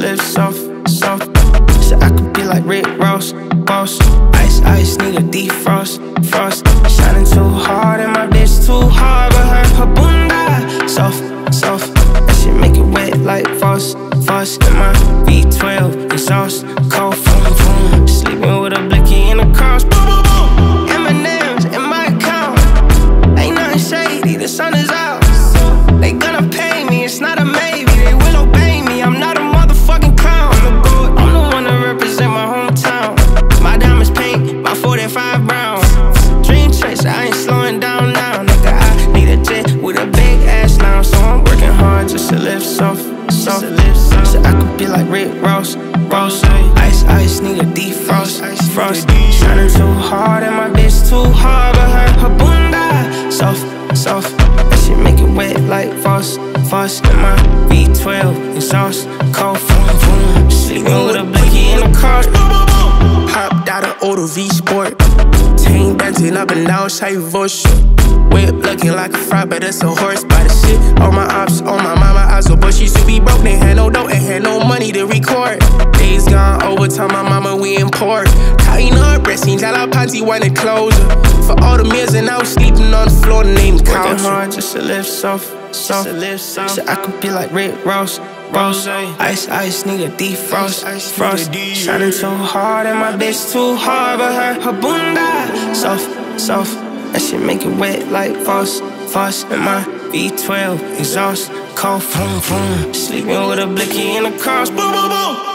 live soft, soft. So I could be like Rick Ross, boss. Ice, ice, need a defrost, frost. Shining too hard and my bitch too hard, but her bunda soft, soft. That shit make it wet like Voss, Voss. And my V12 exhaust, cold, boom, boom. Sleeping with a blicky in the cross, boom, boom, boom. M&M's in my account. Ain't nothing shady, the sun is out. They gonna pay me, it's not a maybe. They will obey me, I'm not a motherfucking clown. I'm the one to represent my hometown. My diamonds pink, my 45 brown. Dream chaser, I ain't slowing down now. Nigga, I need a jet with a big ass now. So I'm working hard just to live soft, soft. So I could be like Rick Ross, Ross. Ice, ice, need a defrost, frost. Shining too hard and my bitch too hard, but her bunda soft, soft. That shit make it wet like Voss, Voss. And my V12 exhaust, cold, boom, boom. Sleeping with a blicky in the car. Hopped out of Auto V Sport. Team dancing up and down, shy voice. Whip looking like a fry, but it's a horse by the shit. All my ops, on my mama, I so but she used to be broke. They had no dough and had no money to record. Days gone over, tell my mama we import. Tying up, breasting, la panty, wanted closure. For all the meals and I was sleeping on the floor, named couch. Working hard just to live soft, soft. So I could be like Rick Ross, Ross. Ice, ice, need a defrost, frost. Shining too hard and my bitch too hard, but her bunda soft, soft. That shit make it wet like Voss, Voss. And my V12 exhaust, cold, boom, boom. Sleeping with a blicky in the cross, boom, boom, boom.